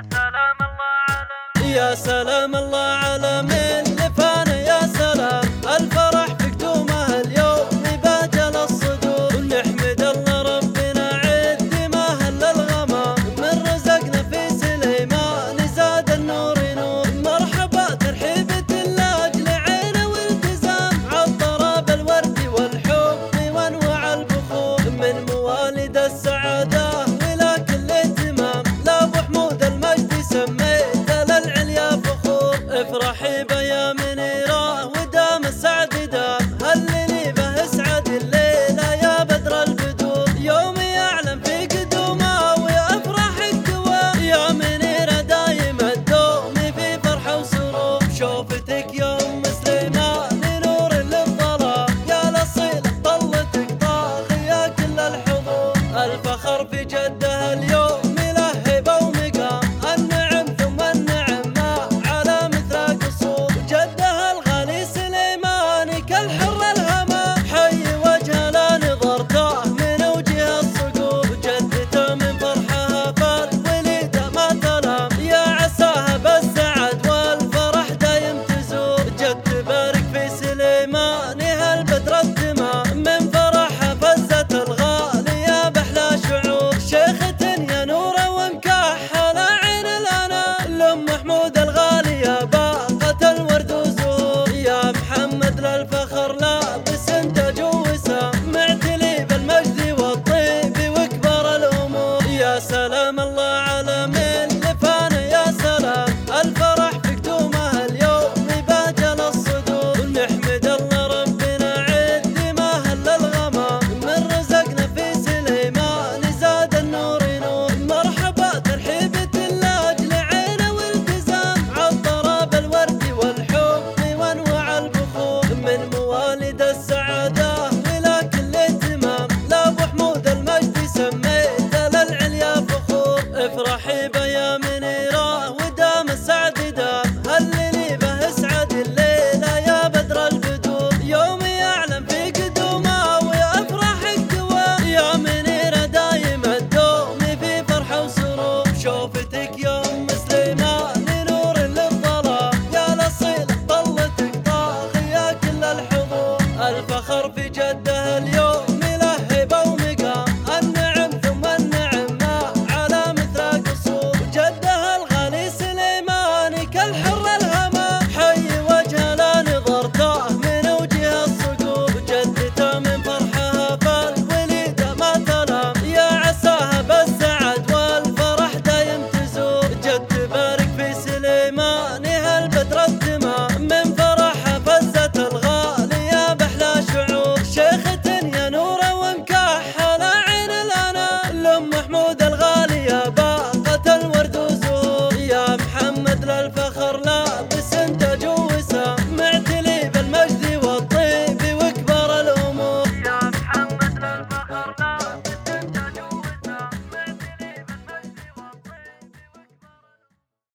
يا سلام الله على من لفانا، يا سلام الفرح في قدومه اليوم باجل الصدور. نحمد الله ربنا عد ما هل الغمام، من رزقنا في سليمان زاد النور نور. مرحبا ترحيبة لاجل عينه والتزام، عالطراب الورد والحب وانواع البخور. من موالد السعادة ولا كل اهتمام، لابو حمود المجد سميت افرحي بيا منيرة ودام السعد دام، هللي به اسعد الليلة يا بدر البدور. يومي يعلم في قدومه وافراحك دوام، يا منيرة دايم الدوم في فرحة وسرور. شوفتك يا ام سليمان نور للظلام، يا الاصيلة طلتك طاغي يا كل الحضور. الفخر في جده اليوم الفخر لابس انت جوسه، معتلي بالمجد والطيب واكبر الامور. يا سلام الله على من لفانا، يا سلام الفرح في قدومه اليوم باجل الصدور. نحمد الله ربنا عد ما هل الغمام، من رزقنا في سليمان زاد النور نور. مرحبا ترحيبة لاجل عينه والتزام، عالطراب الورد والحب وانواع البخور. من موالد السعادة ولا كل اهتمام، لابو حمود المجد سميت للعليا فخور. افرحي بيا منيرة ودام السعد دام، هللي به اسعد الليلة يا بدر البدور. يومي يعلم في قدومه وافراحك دوام، يا منيرة دايم الدوم في فرحة وسرور. شوفتي